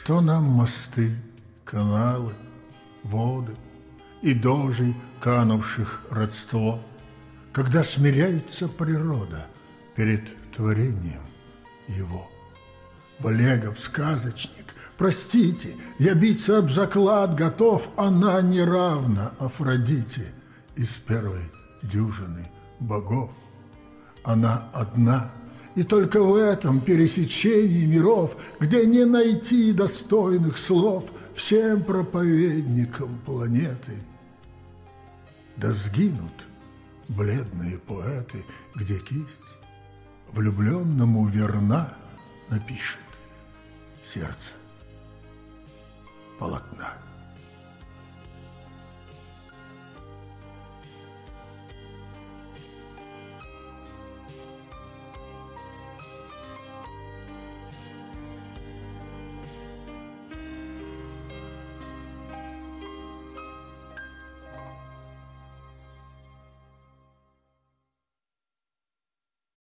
Что нам мосты, каналы, воды и дожей, канувших родство, когда смиряется природа перед творением его? Валегов сказочник, простите, я биться об заклад готов, она не равна Афродите из первой дюжины богов. Она одна, и только в этом пересечении миров, где не найти достойных слов всем проповедникам планеты. Да сгинут бледные поэты, где кисть влюбленному верна напишет сердце полотна.